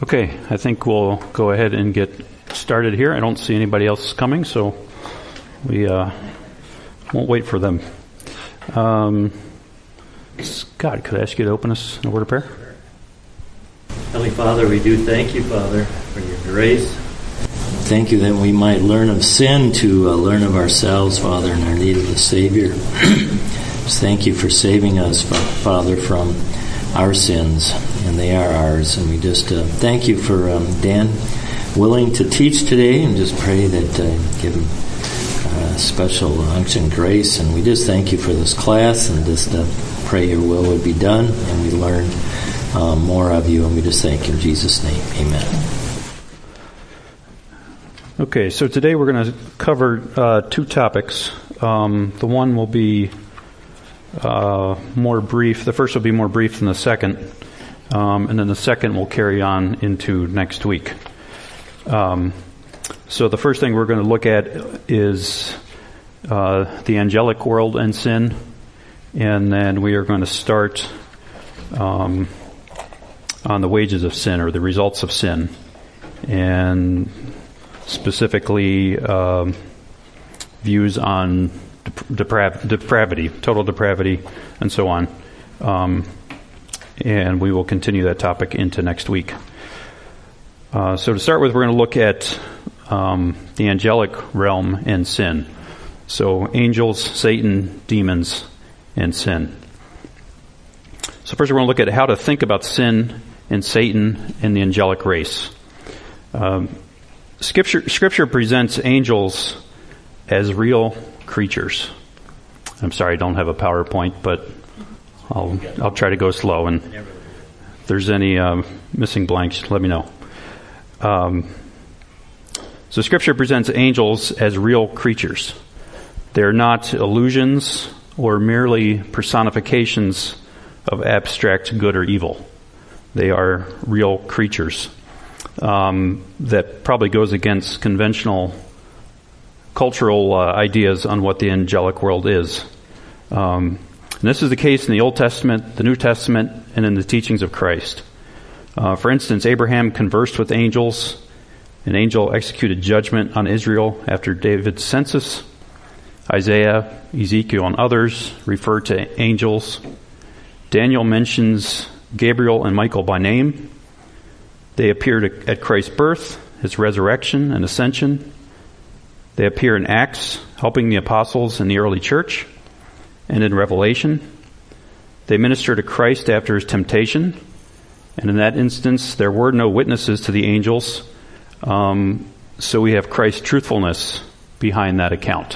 Okay, I think we'll go ahead and get started here. I don't see anybody else coming, so we won't wait for them. Scott, could I ask you to open us in a word of prayer? Heavenly Father, we do thank you, Father, for your grace. Thank you that we might learn of sin to learn of ourselves, Father, and our need of a Savior. Just thank you for saving us, Father, from our sins, and they are ours. And we just thank you for Dan willing to teach today, and just pray that give him special unction and grace. And we just thank you for this class, and just pray your will would be done, and we learn more of you, and we just thank you in Jesus' name. Amen. Okay, so today we're going to cover two topics. The one will be more brief. The first will be more brief than the second, and then the second will carry on into next week. So the first thing we're going to look at is the angelic world and sin, and then we are going to start on the wages of sin, or the results of sin, and specifically views on depravity, total depravity, and so on. And we will continue that topic into next week. So to start with, we're going to look at the angelic realm and sin. So angels, Satan, demons, and sin. So first we're going to look at how to think about sin and Satan and the angelic race. Scripture presents angels as real creatures. I'm sorry, I don't have a PowerPoint, but I'll try to go slow. And if there's any missing blanks, let me know. So Scripture presents angels as real creatures. They're not illusions or merely personifications of abstract good or evil. They are real creatures. That probably goes against conventional cultural ideas on what the angelic world is. And this is the case in the Old Testament, the New Testament, and in the teachings of Christ. For instance, Abraham conversed with angels. An angel executed judgment on Israel after David's census. Isaiah, Ezekiel, and others refer to angels. Daniel mentions Gabriel and Michael by name. They appeared at Christ's birth, his resurrection and ascension. They appear in Acts, helping the apostles in the early church, and in Revelation. They minister to Christ after his temptation, and in that instance, there were no witnesses to the angels, so we have Christ's truthfulness behind that account.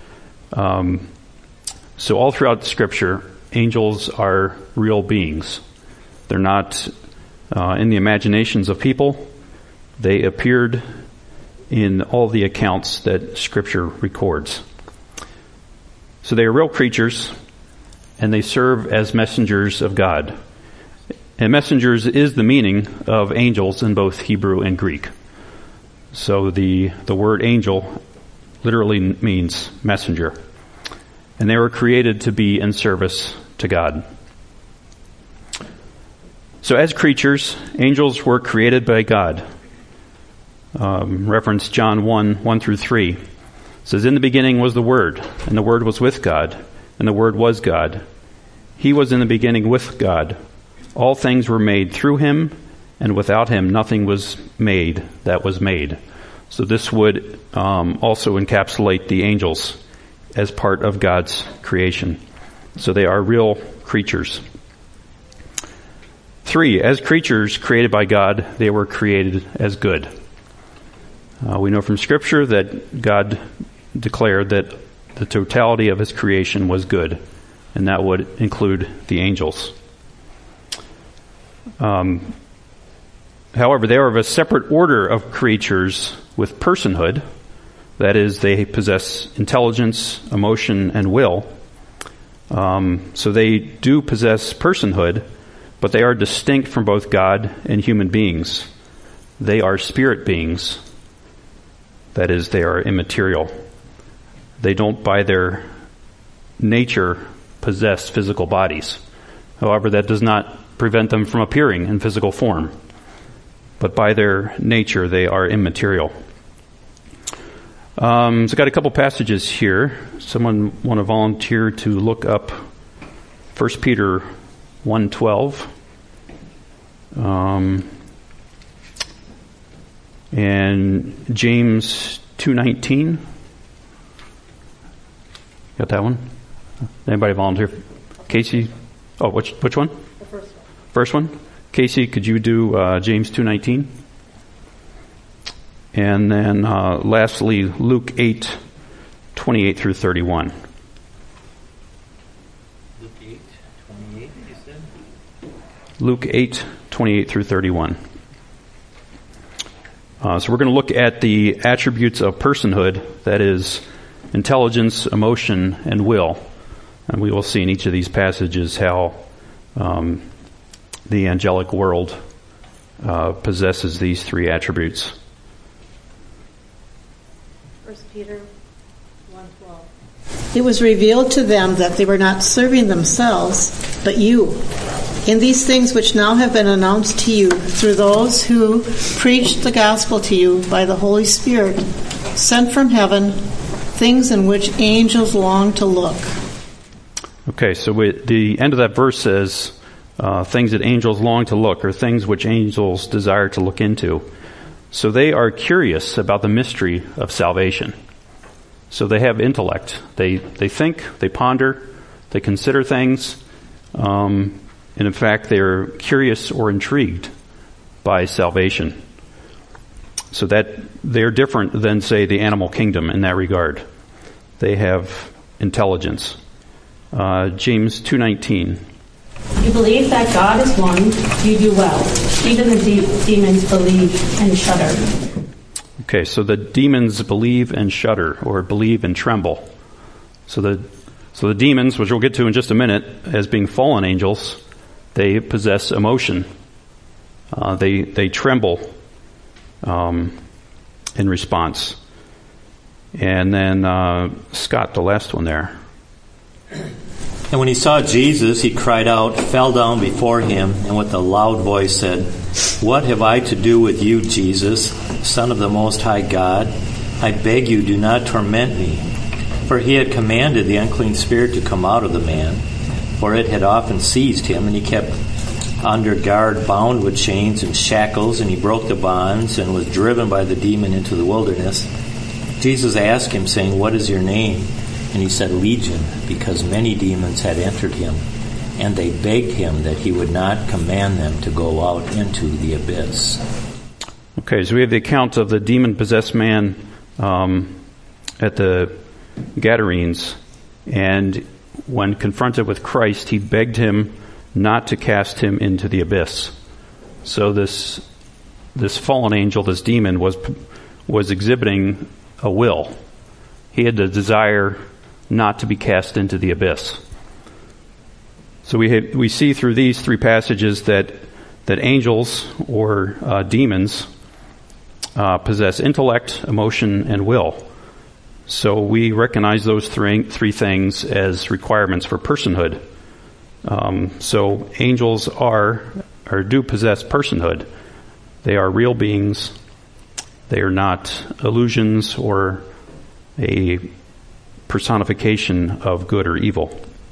So all throughout Scripture, angels are real beings. They're not in the imaginations of people. They appeared in all the accounts that Scripture records. So they are real creatures, and they serve as messengers of God. And messengers is the meaning of angels in both Hebrew and Greek. So the word angel literally means messenger. And they were created to be in service to God. So as creatures, angels were created by God. Reference John 1 through 3. It says, "In the beginning was the Word, and the Word was with God, and the Word was God. He was in the beginning with God. All things were made through him, and without him nothing was made that was made." So this would also encapsulate the angels as part of God's creation. So they are real creatures. 3, as creatures created by God, they were created as good. We know from Scripture that God declared that the totality of his creation was good, and that would include the angels. However, they are of a separate order of creatures with personhood. That is, they possess intelligence, emotion, and will. So they do possess personhood, but they are distinct from both God and human beings. They are spirit beings. That is, they are immaterial. They don't, by their nature, possess physical bodies. However, that does not prevent them from appearing in physical form. but by their nature they are immaterial. So I've got a couple passages here. Someone want to volunteer to look up 1 Peter 1:12 and James 2:19. Got that one? Anybody volunteer? Casey? Oh, which one? The first one. First one? Casey, could you do James 2:19? And then lastly, Luke 8:28 through 31. Luke 8:28, you said? Luke 8:28 through 31. So we're going to look at the attributes of personhood, that is, intelligence, emotion, and will. And we will see in each of these passages how the angelic world possesses these three attributes. 1 Peter 1:12. It was revealed to them that they were not serving themselves, but you, in these things which now have been announced to you through those who preached the gospel to you by the Holy Spirit, sent from heaven, things in which angels long to look. Okay, so the end of that verse says, things that angels long to look, or things which angels desire to look into. So they are curious about the mystery of salvation. So they have intellect. They think, they ponder, they consider things, and in fact they're curious or intrigued by salvation. So that they're different than, say, the animal kingdom in that regard. They have intelligence. James 2:19. You believe that God is one, you do well. Even the demons believe and shudder. Okay, so the demons believe and shudder, or believe and tremble. So the demons, which we'll get to in just a minute, as being fallen angels, they possess emotion. They tremble in response. And then Scott, the last one there. And when he saw Jesus, he cried out, fell down before him, and with a loud voice said, "What have I to do with you, Jesus, Son of the Most High God? I beg you, do not torment me." For he had commanded the unclean spirit to come out of the man, for it had often seized him, and he kept under guard, bound with chains and shackles, and he broke the bonds and was driven by the demon into the wilderness. Jesus asked him, saying, "What is your name?" And he said, "Legion," because many demons had entered him, and they begged him that he would not command them to go out into the abyss. Okay, so we have the account of the demon-possessed man at the Gadarenes, and when confronted with Christ, he begged him not to cast him into the abyss. So this fallen angel, this demon, was exhibiting a will. He had the desire not to be cast into the abyss. So we see through these three passages that angels or demons possess intellect, emotion, and will. So we recognize those three things as requirements for personhood. So angels do possess personhood. They are real beings. They are not illusions or a personification of good or evil.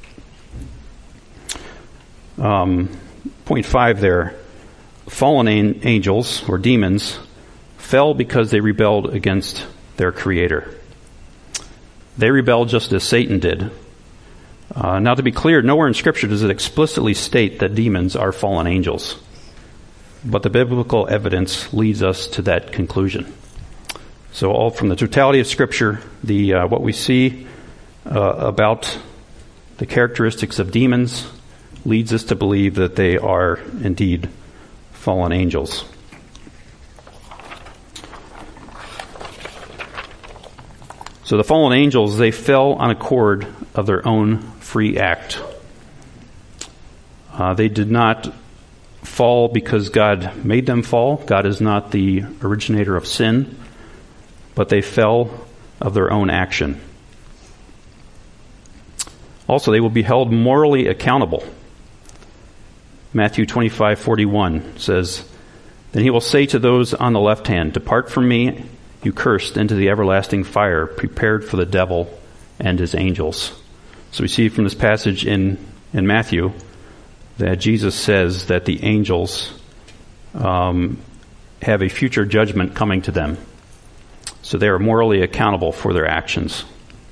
Point 5 there. Fallen angels or demons fell because they rebelled against their Creator. They rebelled just as Satan did. Now, to be clear, nowhere in Scripture does it explicitly state that demons are fallen angels. But the biblical evidence leads us to that conclusion. So all from the totality of Scripture, what we see about the characteristics of demons leads us to believe that they are indeed fallen angels. So the fallen angels, they fell on accord of their own free act. They did not fall because God made them fall. God is not the originator of sin, but they fell of their own action. Also, they will be held morally accountable. Matthew 25:41 says, Then he will say to those on the left hand, Depart from me, you cursed, into the everlasting fire, prepared for the devil and his angels. So we see from this passage in Matthew that Jesus says that the angels have a future judgment coming to them. So they are morally accountable for their actions.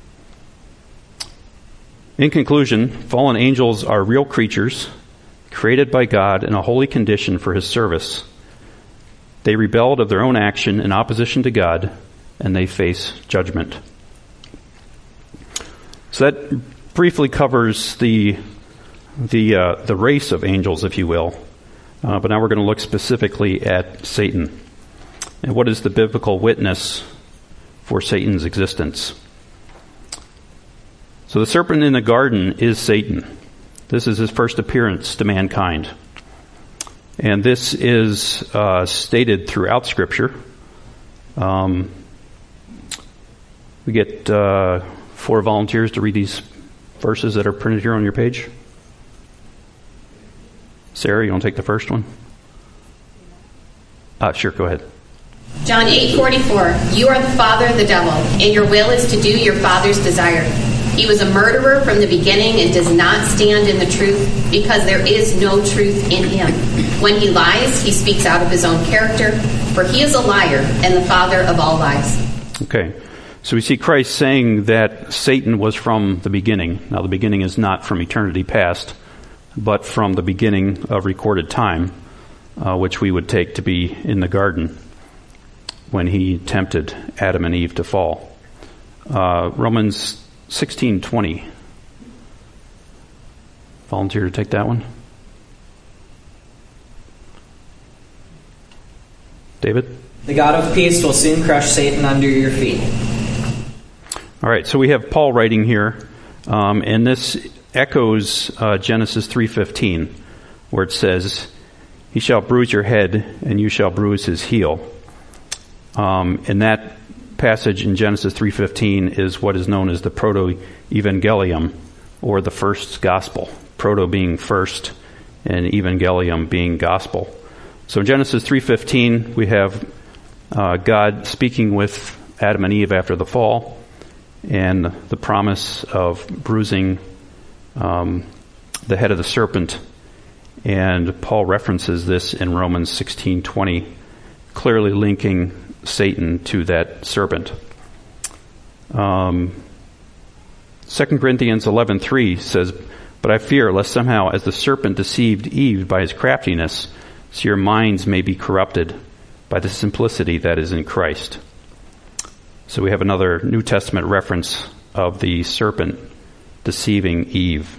In conclusion, fallen angels are real creatures created by God in a holy condition for his service. They rebelled of their own action in opposition to God, and they face judgment. So that briefly covers the race of angels, if you will. But now we're going to look specifically at Satan. And what is the biblical witness for Satan's existence? So the serpent in the garden is Satan. This is his first appearance to mankind. And this is stated throughout Scripture. We get 4 volunteers to read these verses that are printed here on your page. Sarah, you want to take the first one? Sure, go ahead. John 8:44, you are the father of the devil, and your will is to do your father's desire. He was a murderer from the beginning and does not stand in the truth, because there is no truth in him. When he lies, he speaks out of his own character, for he is a liar and the father of all lies. Okay, so we see Christ saying that Satan was from the beginning. Now, the beginning is not from eternity past, but from the beginning of recorded time, which we would take to be in the garden when he tempted Adam and Eve to fall. Romans 16:20. Volunteer to take that one? David? The God of peace will soon crush Satan under your feet. All right, so we have Paul writing here, and this echoes Genesis 3:15, where it says, he shall bruise your head, and you shall bruise his heel. And that passage in Genesis 3:15 is what is known as the proto-evangelium, or the first gospel. Proto being first, and evangelium being gospel. So in Genesis 3:15, we have God speaking with Adam and Eve after the fall, and the promise of bruising the head of the serpent. And Paul references this in Romans 16:20, clearly linking Satan to that serpent. 2 Corinthians 11:3 says, but I fear lest somehow as the serpent deceived Eve by his craftiness, so your minds may be corrupted by the simplicity that is in Christ. So we have another New Testament reference of the serpent deceiving Eve,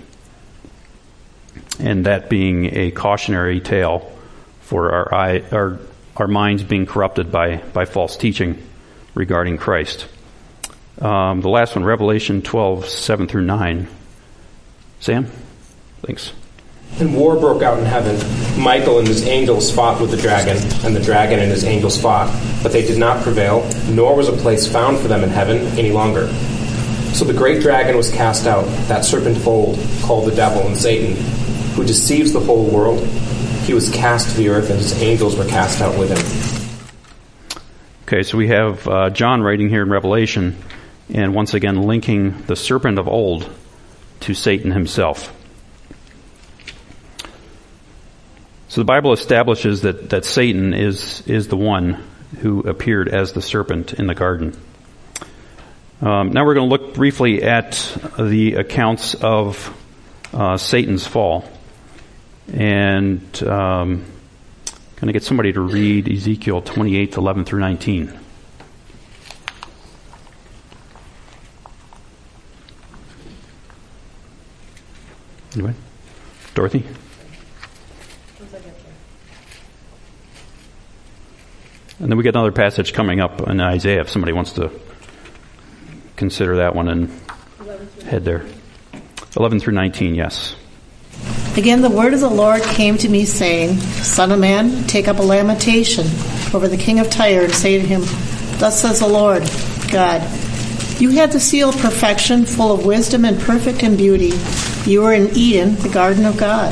and that being a cautionary tale for our minds being corrupted by false teaching regarding Christ. The last one, Revelation 12:7-9. Sam? Thanks. And war broke out in heaven. Michael and his angels fought with the dragon, and the dragon and his angels fought, but they did not prevail, nor was a place found for them in heaven any longer. So the great dragon was cast out, that serpent of old, called the devil and Satan, who deceives the whole world. He was cast to the earth, and his angels were cast out with him. Okay, so we have John writing here in Revelation, and once again linking the serpent of old to Satan himself. So the Bible establishes that Satan is the one who appeared as the serpent in the garden. Now we're going to look briefly at the accounts of Satan's fall. And going to get somebody to read Ezekiel 28:11-19. Anyway, Dorothy? And then we get another passage coming up in Isaiah if somebody wants to consider that one and head there. 11-19, yes. Again, the word of the Lord came to me, saying, Son of man, take up a lamentation over the king of Tyre, and say to him, Thus says the Lord God, you had the seal of perfection, full of wisdom and perfect in beauty. You were in Eden, the garden of God.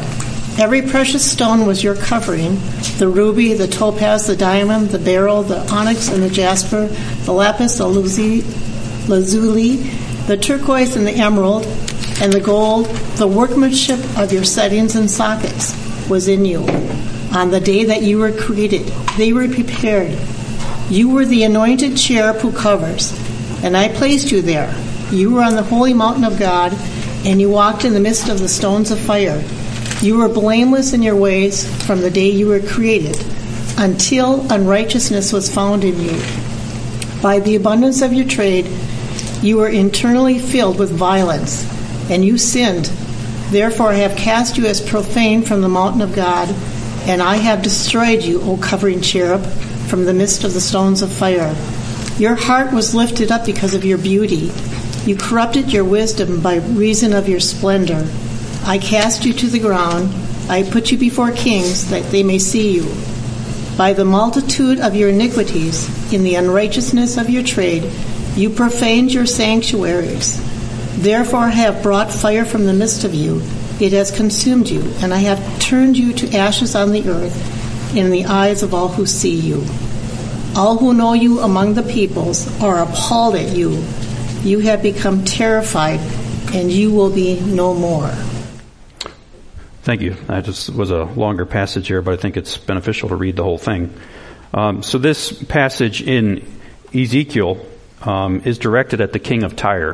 Every precious stone was your covering: the ruby, the topaz, the diamond, the beryl, the onyx, and the jasper, the lapis, the lazuli, the turquoise, and the emerald, and the gold. The workmanship of your settings and sockets was in you. On the day that you were created, they were prepared. You were the anointed cherub who covers, and I placed you there. You were on the holy mountain of God, and you walked in the midst of the stones of fire. You were blameless in your ways from the day you were created, until unrighteousness was found in you. By the abundance of your trade, you were internally filled with violence, and you sinned. Therefore I have cast you as profane from the mountain of God, and I have destroyed you, O covering cherub, from the midst of the stones of fire. Your heart was lifted up because of your beauty. You corrupted your wisdom by reason of your splendor. I cast you to the ground. I put you before kings, that they may see you. By the multitude of your iniquities, in the unrighteousness of your trade, you profaned your sanctuaries. Therefore I have brought fire from the midst of you. It has consumed you, and I have turned you to ashes on the earth in the eyes of all who see you. All who know you among the peoples are appalled at you. You have become terrified, and you will be no more. Thank you. That just was a longer passage here, but I think it's beneficial to read the whole thing. So this passage in Ezekiel is directed at the king of Tyre.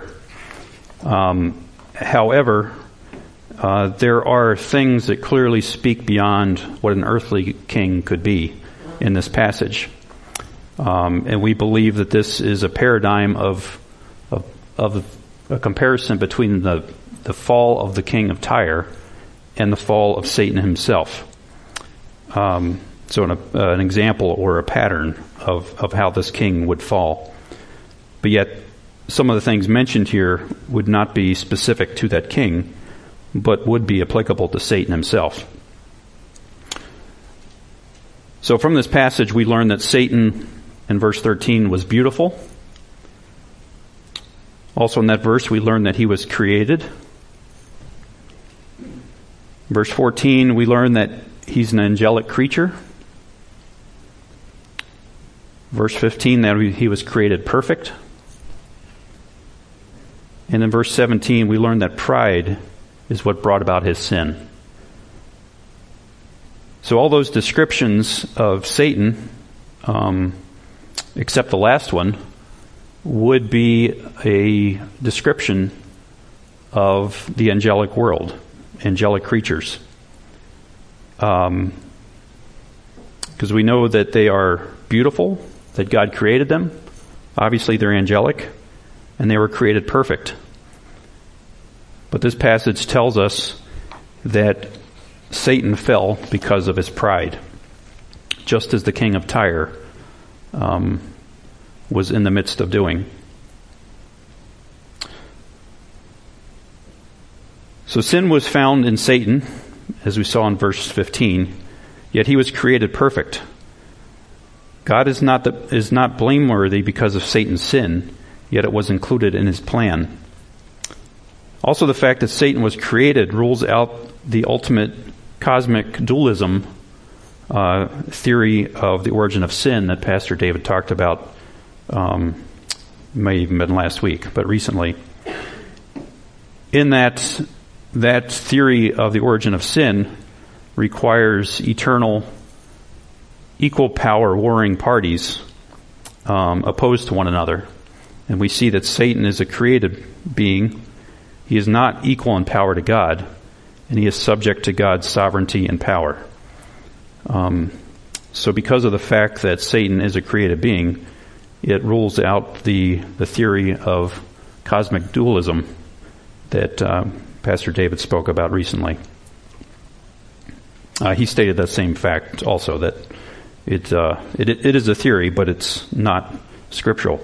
However, there are things that clearly speak beyond what an earthly king could be in this passage. And we believe that this is a paradigm of a comparison between the fall of the king of Tyre and the fall of Satan himself. So an example or a pattern of how this king would fall. But yet, some of the things mentioned here would not be specific to that king, but would be applicable to Satan himself. So from this passage, we learn that Satan, in verse 13, was beautiful. Also in that verse, we learn that he was created. Verse 14, we learn that he's an angelic creature. Verse 15, that he was created perfect. And in verse 17, we learn that pride is what brought about his sin. So all those descriptions of Satan, except the last one, would be a description of the angelic world, angelic creatures. Because we know that they are beautiful, that God created them. Obviously they're angelic, and they were created perfect. But this passage tells us that Satan fell because of his pride, just as the king of Tyre was in the midst of doing. So sin was found in Satan, as we saw in verse 15, yet he was created perfect. God is not blameworthy because of Satan's sin, yet it was included in his plan. Also, the fact that Satan was created rules out the ultimate cosmic dualism theory of the origin of sin that Pastor David talked about, may even been last week, but recently. In that theory of the origin of sin requires eternal, equal power warring parties opposed to one another. And we see that Satan is a created being. He is not equal in power to God, and he is subject to God's sovereignty and power. So because of the fact that Satan is a created being, it rules out the theory of cosmic dualism that Pastor David spoke about recently. He stated that same fact also, that it is a theory, but it's not scriptural.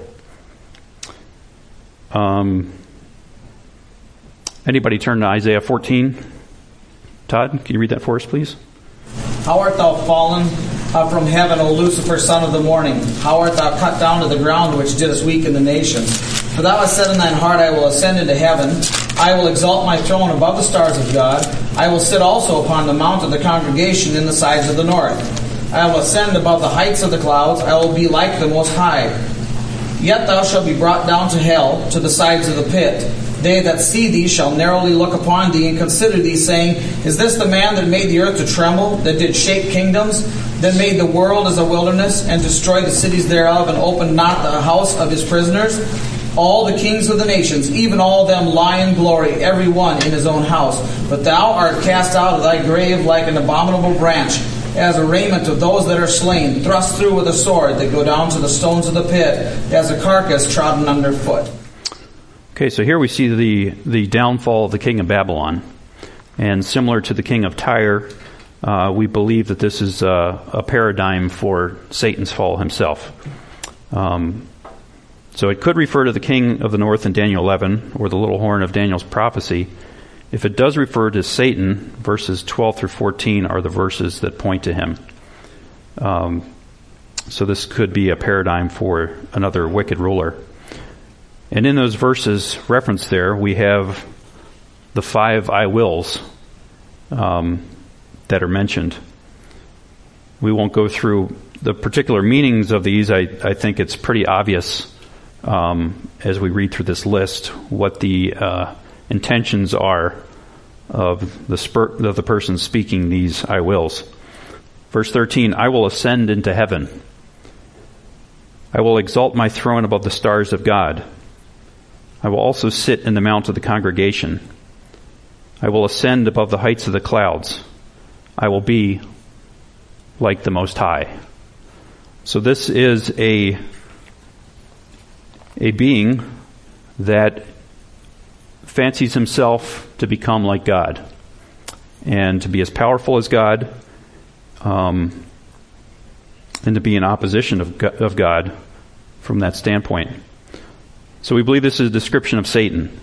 Anybody turn to Isaiah 14? Todd, can you read that for us, please? How art thou fallen, from heaven, O Lucifer, son of the morning? How art thou cut down to the ground, which didst weaken the nations? For thou hast said in thine heart, I will ascend into heaven. I will exalt my throne above the stars of God. I will sit also upon the mount of the congregation in the sides of the north. I will ascend above the heights of the clouds. I will be like the Most High. Yet thou shalt be brought down to hell, to the sides of the pit. They that see thee shall narrowly look upon thee and consider thee, saying, Is this the man that made the earth to tremble, that did shake kingdoms, that made the world as a wilderness, and destroyed the cities thereof, and opened not the house of his prisoners? All the kings of the nations, even all them lie in glory, every one in his own house. But thou art cast out of thy grave like an abominable branch, as a raiment of those that are slain, thrust through with a sword, that go down to the stones of the pit, as a carcass trodden under foot. Okay, so here we see the downfall of the king of Babylon. And similar to the king of Tyre, we believe that this is a paradigm for Satan's fall himself. So it could refer to the king of the north in Daniel 11, or the little horn of Daniel's prophecy. If it does refer to Satan, verses 12 through 14 are the verses that point to him. So this could be a paradigm for another wicked ruler. And in those verses referenced there, we have the 5 I wills that are mentioned. We won't go through the particular meanings of these. I think it's pretty obvious as we read through this list what the intentions are of the person speaking these I wills. Verse 13, I will ascend into heaven. I will exalt my throne above the stars of God. I will also sit in the mount of the congregation. I will ascend above the heights of the clouds. I will be like the Most High. So this is a being that fancies himself to become like God and to be as powerful as God, and to be in opposition of God from that standpoint. So we believe this is a description of Satan.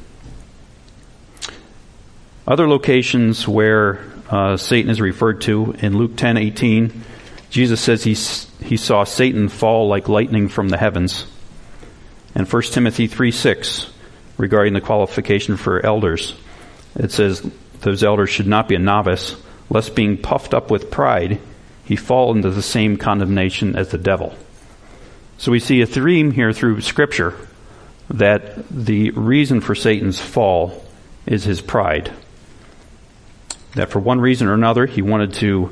Other locations where Satan is referred to, in Luke 10:18, Jesus says he saw Satan fall like lightning from the heavens. And 1 Timothy 3:6, regarding the qualification for elders, it says those elders should not be a novice, lest being puffed up with pride, he fall into the same condemnation as the devil. So we see a theme here through Scripture that the reason for Satan's fall is his pride. That for one reason or another, he wanted to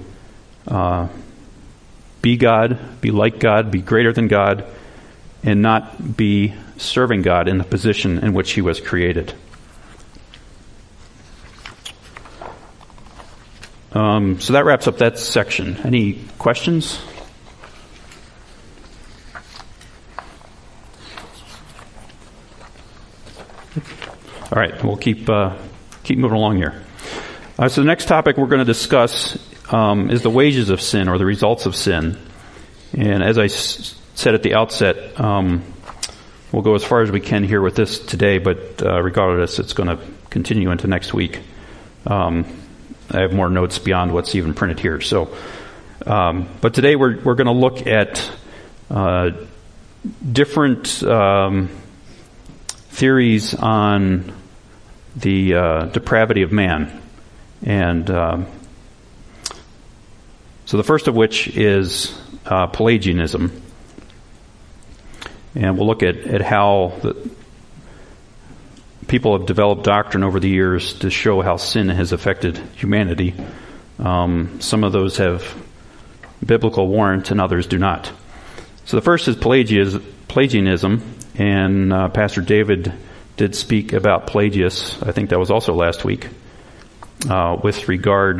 be God, be like God, be greater than God, and not be serving God in the position in which he was created. So that wraps up that section. Any questions? All right, we'll keep moving along here. So the next topic we're going to discuss is the wages of sin, or the results of sin. And as I said at the outset, we'll go as far as we can here with this today, but regardless, it's going to continue into next week. I have more notes beyond what's even printed here. So, but today we're going to look at different theories on the depravity of man. And so the first of which is Pelagianism. And we'll look at how people have developed doctrine over the years to show how sin has affected humanity. Some of those have biblical warrant and others do not. So the first is Pelagianism, and Pastor David did speak about Pelagius. I think that was also last week, with regard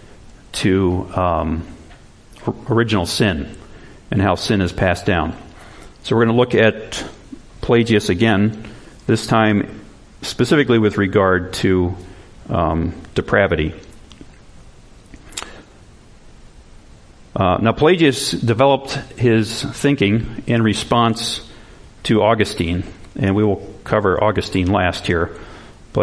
to original sin and how sin is passed down. So we're going to look at Pelagius again, this time specifically with regard to depravity. Now Pelagius developed his thinking in response to Augustine, and we will cover Augustine last here, but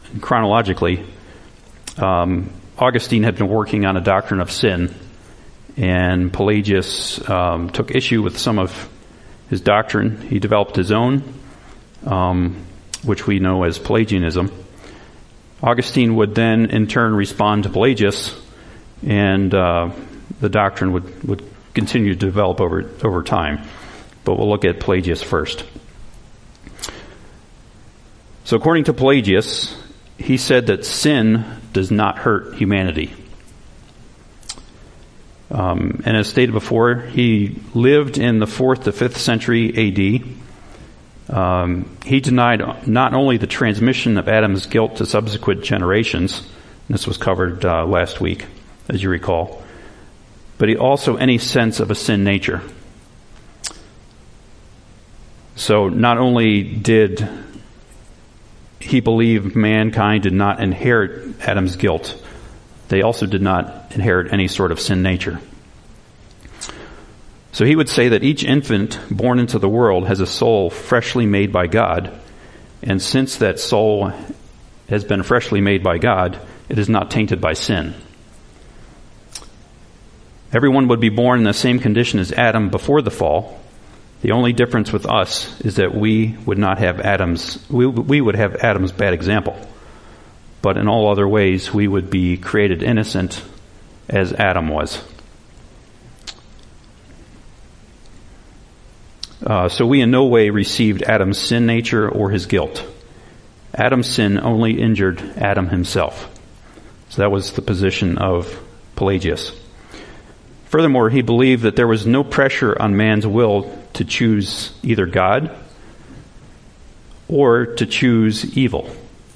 chronologically, Augustine had been working on a doctrine of sin, and Pelagius took issue with some of his doctrine. He developed his own, which we know as Pelagianism. Augustine would then, in turn, respond to Pelagius, and the doctrine would continue to develop over time. But we'll look at Pelagius first. So according to Pelagius, he said that sin does not hurt humanity. And as stated before, he lived in the 4th to 5th century A.D. He denied not only the transmission of Adam's guilt to subsequent generations, and this was covered last week, as you recall, but he also any sense of a sin nature. So not only did he believe mankind did not inherit Adam's guilt, they also did not inherit any sort of sin nature. So he would say that each infant born into the world has a soul freshly made by God, and since that soul has been freshly made by God, it is not tainted by sin. Everyone would be born in the same condition as Adam before the fall. The only difference with us is that we would have Adam's bad example. But in all other ways, we would be created innocent as Adam was. So we in no way received Adam's sin nature or his guilt. Adam's sin only injured Adam himself. So that was the position of Pelagius. Furthermore, he believed that there was no pressure on man's will to choose either God or to choose evil.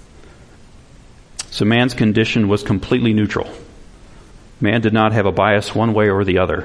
So man's condition was completely neutral. Man did not have a bias one way or the other.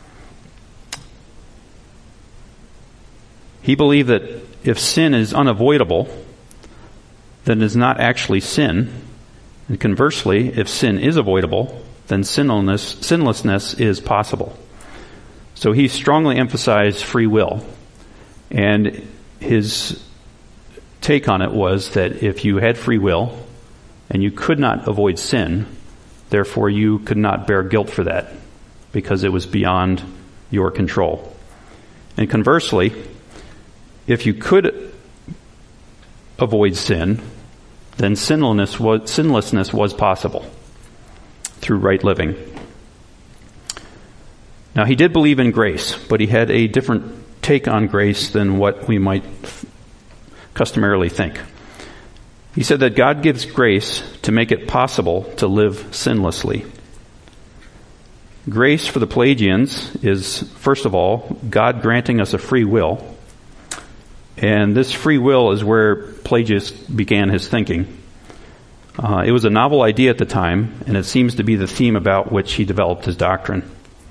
He believed that if sin is unavoidable, then it is not actually sin. And conversely, if sin is avoidable, then sinlessness is possible. So he strongly emphasized free will. And his take on it was that if you had free will and you could not avoid sin, therefore you could not bear guilt for that because it was beyond your control. And conversely, if you could avoid sin, then sinlessness was possible through right living. Now, he did believe in grace, but he had a different take on grace than what we might customarily think. He said that God gives grace to make it possible to live sinlessly. Grace for the Pelagians is, first of all, God granting us a free will. And this free will is where Pelagius began his thinking. It was a novel idea at the time, and it seems to be the theme about which he developed his doctrine.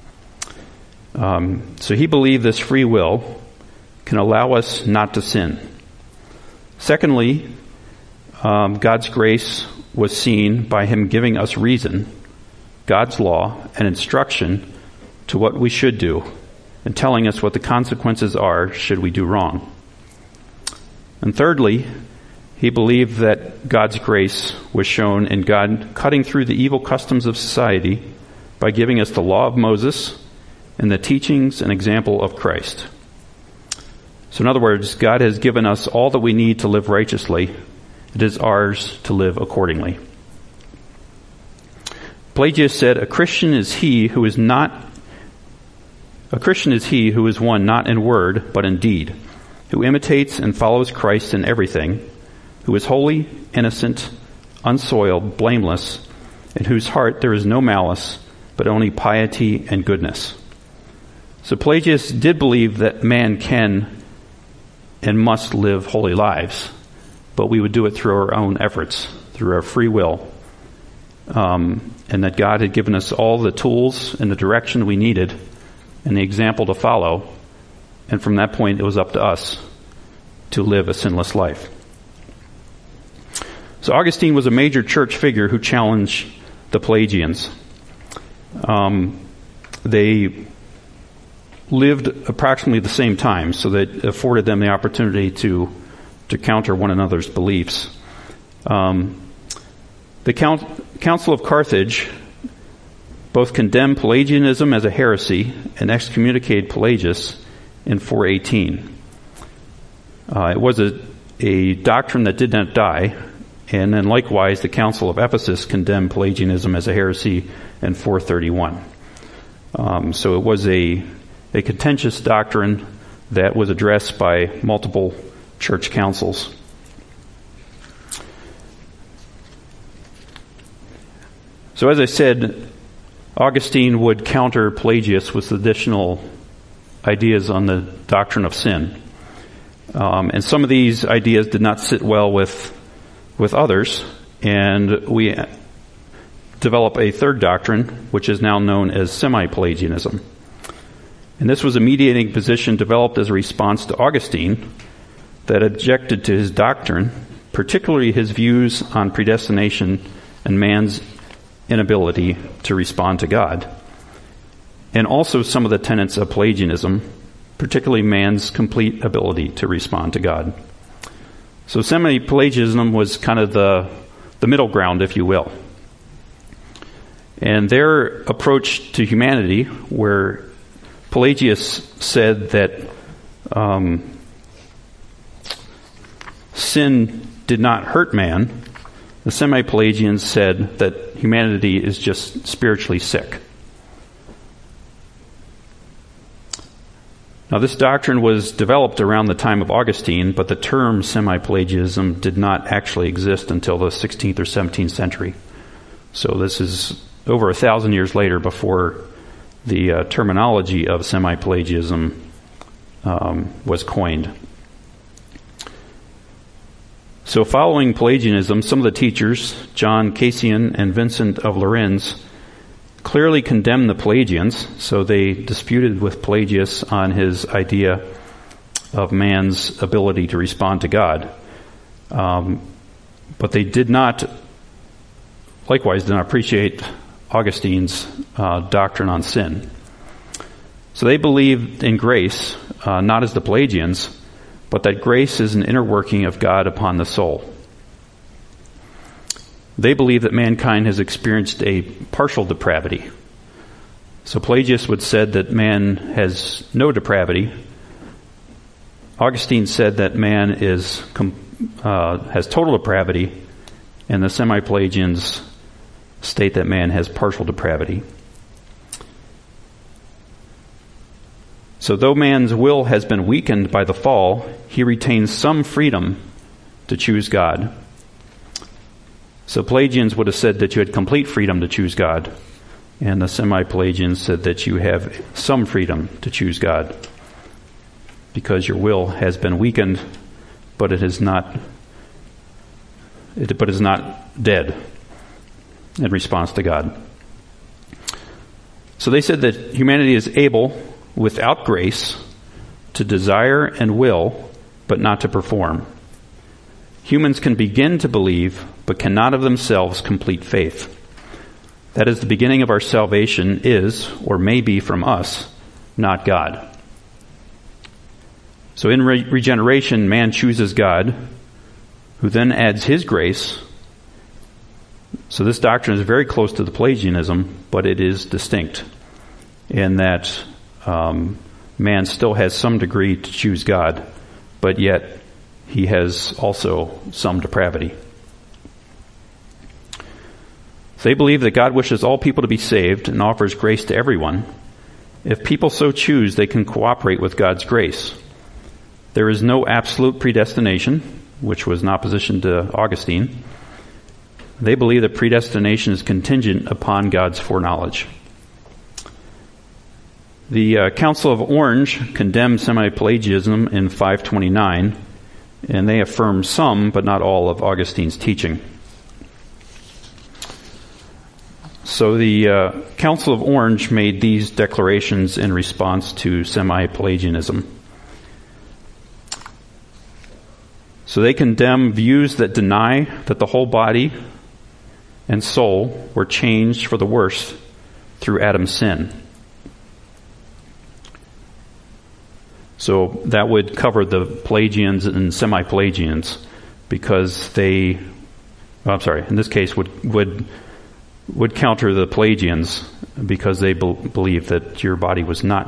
So he believed this free will can allow us not to sin. Secondly, God's grace was seen by him giving us reason, God's law, and instruction to what we should do, and telling us what the consequences are should we do wrong. And thirdly, he believed that God's grace was shown in God cutting through the evil customs of society by giving us the law of Moses and the teachings and example of Christ. So in other words, God has given us all that we need to live righteously. It is ours to live accordingly. Pelagius said, A Christian is he who is one not in word but in deed, who imitates and follows Christ in everything, who is holy, innocent, unsoiled, blameless, in whose heart there is no malice, but only piety and goodness. So Pelagius did believe that man can and must live holy lives, but we would do it through our own efforts, through our free will, and that God had given us all the tools and the direction we needed and the example to follow, and from that point it was up to us to live a sinless life. So Augustine was a major church figure who challenged the Pelagians. They lived approximately the same time, so that afforded them the opportunity to counter one another's beliefs. The Council of Carthage both condemned Pelagianism as a heresy and excommunicated Pelagius in 418. It was a doctrine that did not die, and then likewise the Council of Ephesus condemned Pelagianism as a heresy in 431. So it was a contentious doctrine that was addressed by multiple church councils. So as I said, Augustine would counter Pelagius with additional ideas on the doctrine of sin. And some of these ideas did not sit well with others, and we develop a third doctrine, which is now known as semi-Pelagianism. And this was a mediating position developed as a response to Augustine that objected to his doctrine, particularly his views on predestination and man's inability to respond to God, and also some of the tenets of Pelagianism, particularly man's complete ability to respond to God. So semi-Pelagianism was kind of the middle ground, if you will. And their approach to humanity, where Pelagius said that sin did not hurt man, the semi-Pelagians said that humanity is just spiritually sick. Now, this doctrine was developed around the time of Augustine, but the term semi-Pelagianism did not actually exist until the 16th or 17th century. So this is over 1,000 years later before the terminology of semi-Pelagianism was coined. So following Pelagianism, some of the teachers, John Cassian and Vincent of Lerins, clearly condemned the Pelagians, so they disputed with Pelagius on his idea of man's ability to respond to God. But they likewise did not appreciate Augustine's doctrine on sin. So they believed in grace, not as the Pelagians, but that grace is an inner working of God upon the soul. They believe that mankind has experienced a partial depravity. So Pelagius would said that man has no depravity. Augustine said that man has total depravity, and the semi-Pelagians state that man has partial depravity. So though man's will has been weakened by the fall, he retains some freedom to choose God. So Pelagians would have said that you had complete freedom to choose God, and the semi-Pelagians said that you have some freedom to choose God because your will has been weakened, but it is not dead in response to God. So they said that humanity is able, without grace, to desire and will, but not to perform. Humans can begin to believe, but cannot of themselves complete faith. That is, the beginning of our salvation is, or may be from us, not God. So in regeneration, man chooses God, who then adds his grace. So this doctrine is very close to the Pelagianism, but it is distinct in that man still has some degree to choose God, but yet he has also some depravity. They believe that God wishes all people to be saved and offers grace to everyone. If people so choose, they can cooperate with God's grace. There is no absolute predestination, which was in opposition to Augustine. They believe that predestination is contingent upon God's foreknowledge. The Council of Orange condemned semi-Pelagianism in 529, and they affirmed some, but not all, of Augustine's teaching. So the Council of Orange made these declarations in response to semi-Pelagianism. So they condemn views that deny that the whole body and soul were changed for the worse through Adam's sin. So that would cover the Pelagians and semi-Pelagians, because in this case would counter the Pelagians because they believe that your body was not,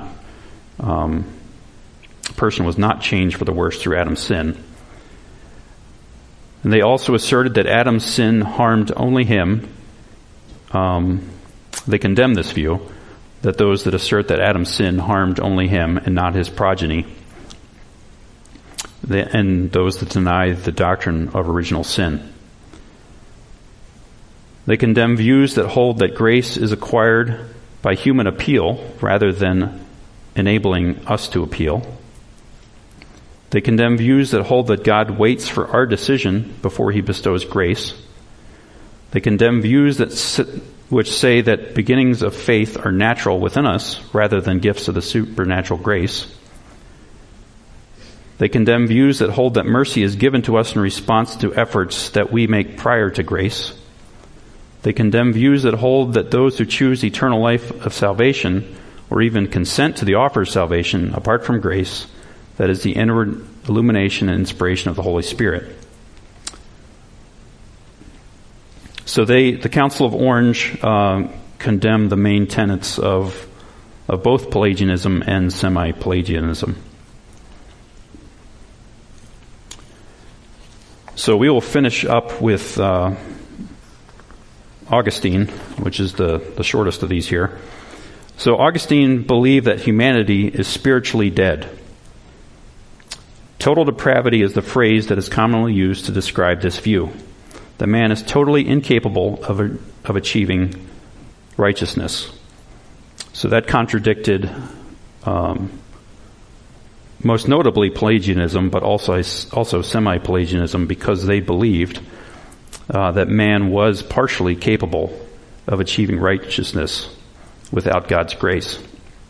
person was not changed for the worse through Adam's sin. And they also asserted that Adam's sin harmed only him. They condemn this view, that those that assert that Adam's sin harmed only him and not his progeny, and those that deny the doctrine of original sin. They condemn views that hold that grace is acquired by human appeal rather than enabling us to appeal. They condemn views that hold that God waits for our decision before he bestows grace. They condemn views which say that beginnings of faith are natural within us rather than gifts of the supernatural grace. They condemn views that hold that mercy is given to us in response to efforts that we make prior to grace. They condemn views that hold that those who choose eternal life of salvation or even consent to the offer of salvation apart from grace, that is the inward illumination and inspiration of the Holy Spirit. So the Council of Orange condemned the main tenets of both Pelagianism and semi-Pelagianism. So we will finish up with Augustine, which is the shortest of these here. So Augustine believed that humanity is spiritually dead. Total depravity is the phrase that is commonly used to describe this view. The man is totally incapable of achieving righteousness. So that contradicted, most notably Pelagianism, but also semi-Pelagianism, because they believed that man was partially capable of achieving righteousness without God's grace.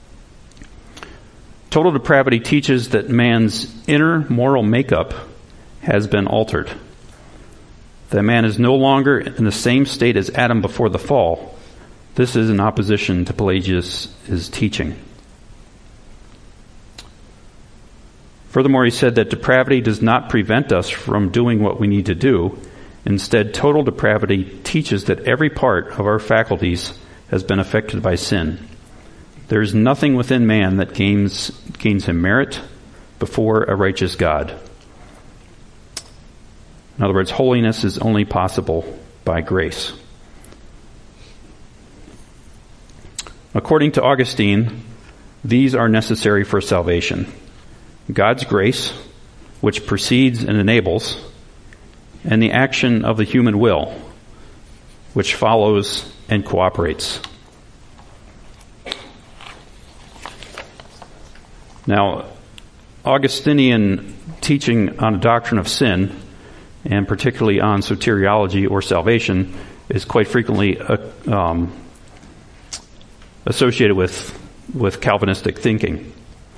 Total depravity teaches that man's inner moral makeup has been altered. That man is no longer in the same state as Adam before the fall. This is in opposition to Pelagius' teaching. Furthermore, he said that depravity does not prevent us from doing what we need to do. Instead, total depravity teaches that every part of our faculties has been affected by sin. There is nothing within man that gains him merit before a righteous God. In other words, holiness is only possible by grace. According to Augustine, these are necessary for salvation: God's grace, which precedes and enables, and the action of the human will, which follows and cooperates. Now, Augustinian teaching on a doctrine of sin, and particularly on soteriology or salvation, is quite frequently associated with Calvinistic thinking.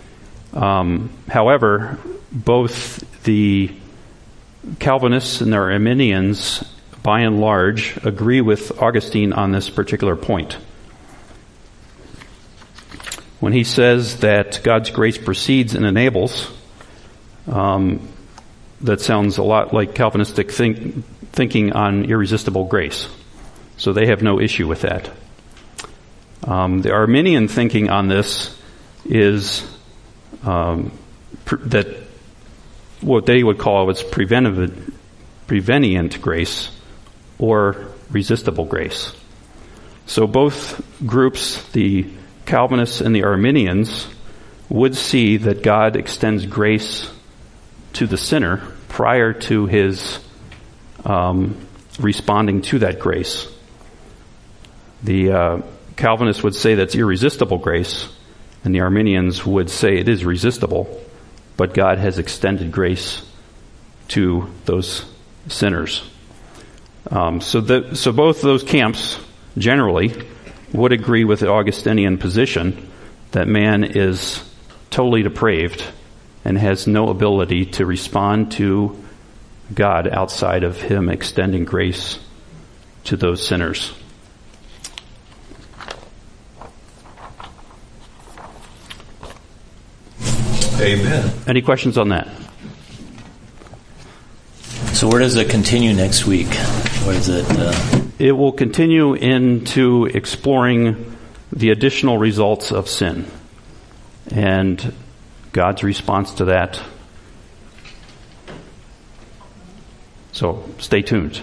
However, both the Calvinists and their Arminians, by and large, agree with Augustine on this particular point. When he says that God's grace precedes and enables, that sounds a lot like Calvinistic thinking on irresistible grace. So they have no issue with that. The Arminian thinking on this is that what they would call its prevenient grace or resistible grace. So both groups, the Calvinists and the Arminians, would see that God extends grace to the sinner prior to his responding to that grace. The Calvinists would say that's irresistible grace, and the Arminians would say it is resistible, but God has extended grace to those sinners. So both those camps generally would agree with the Augustinian position that man is totally depraved and has no ability to respond to God outside of him extending grace to those sinners. Amen. Any questions on that? So where does it continue next week? What is it? It will continue into exploring the additional results of sin and God's response to that. So stay tuned.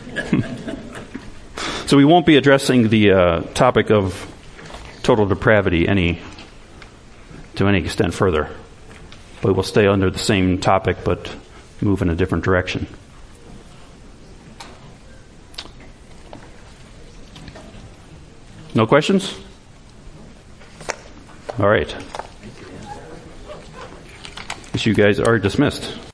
So we won't be addressing the topic of total depravity to any extent further. But we'll stay under the same topic but move in a different direction. No questions? All right. You guys are dismissed.